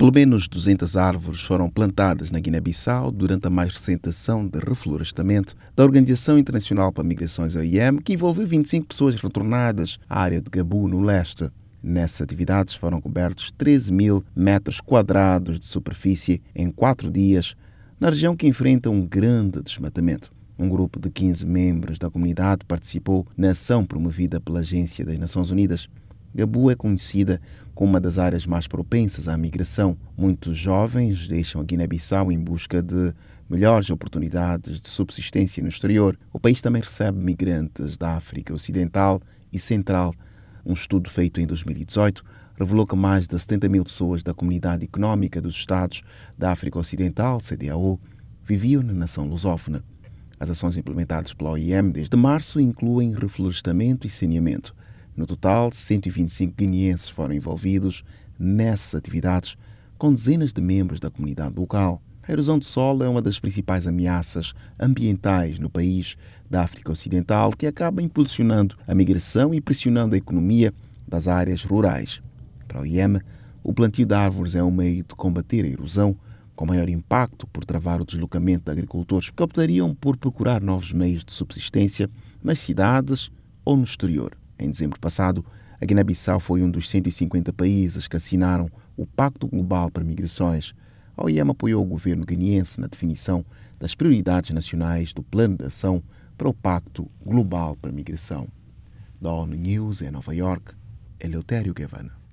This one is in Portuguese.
Pelo menos 200 árvores foram plantadas na Guiné-Bissau durante a mais recente ação de reflorestamento da Organização Internacional para Migrações, OIM, que envolveu 25 pessoas retornadas à área de Gabu, no leste. Nessas atividades foram cobertos 13 mil metros quadrados de superfície em 4 dias, na região que enfrenta um grande desmatamento. Um grupo de 15 membros da comunidade participou na ação promovida pela Agência das Nações Unidas. Gabu é conhecida como uma das áreas mais propensas à migração. Muitos jovens deixam a Guiné-Bissau em busca de melhores oportunidades de subsistência no exterior. O país também recebe migrantes da África Ocidental e Central. Um estudo feito em 2018 revelou que mais de 70 mil pessoas da Comunidade Económica dos Estados da África Ocidental, CEDEAO, viviam na nação lusófona. As ações implementadas pela OIM desde março incluem reflorestamento e saneamento. No total, 125 guineenses foram envolvidos nessas atividades, com dezenas de membros da comunidade local. A erosão de solo é uma das principais ameaças ambientais no país da África Ocidental, que acaba impulsionando a migração e pressionando a economia das áreas rurais. Para a OIM, o plantio de árvores é um meio de combater a erosão, com maior impacto por travar o deslocamento de agricultores que optariam por procurar novos meios de subsistência nas cidades ou no exterior. Em dezembro passado, a Guiné-Bissau foi um dos 150 países que assinaram o Pacto Global para Migrações. A OIM apoiou o governo guineense na definição das prioridades nacionais do Plano de Ação para o Pacto Global para a Migração. Da ONU News em Nova York, Eleutério Gavan.